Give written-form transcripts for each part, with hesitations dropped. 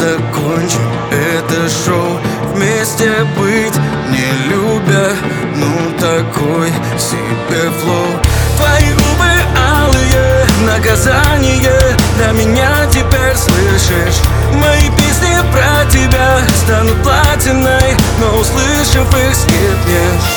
закончим это шоу. Вместе быть, не любя, ну такой себе флоу. Твои губы алые, наказание для меня теперь, слышишь? Мои песни про тебя станут платиной, но услышав их, скипнешь.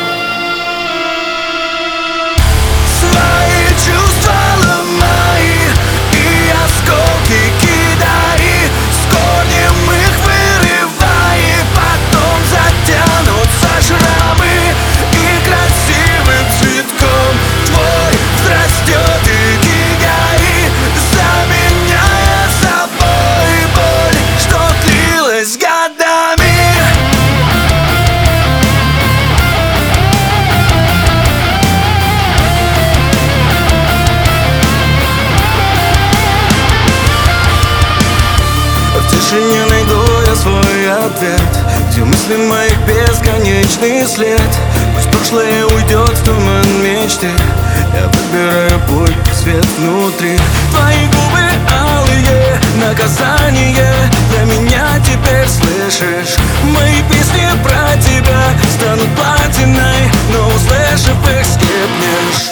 Свои чувства ломай и осколки кидай, с корнем их вырывай, и потом затянутся шрамы, и красивым цветком твой взрастет икигай, заменяя собой боль, что длилась годами. В тишине найду я свой ответ, где мысли моих бесконечный след. Пусть прошлое уйдет в туман мечты, я выбираю путь, свет внутри. Твои губы алые, наказание для меня теперь, слышишь? Мои песни про тебя станут платиной, но услышав их, скипнешь.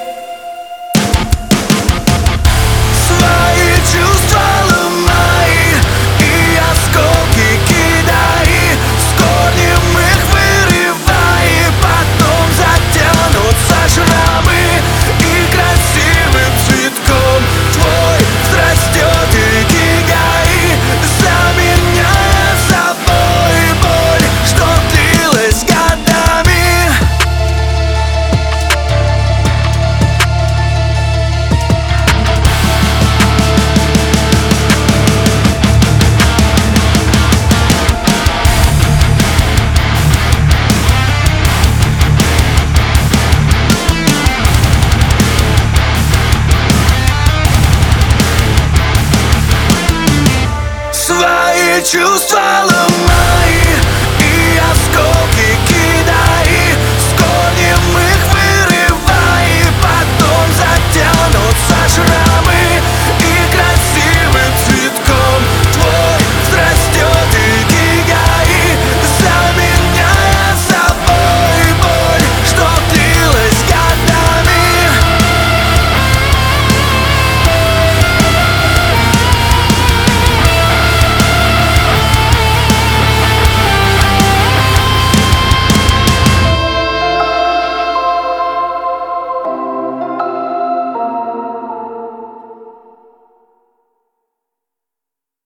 Свои чувства ломай и осколки кидай, с корнем их вырывай, и потом затянутся шрамы, и красивым цветком твой взрастет икигай, заменяя собой боль, что длилась годами. Свои чувства ломай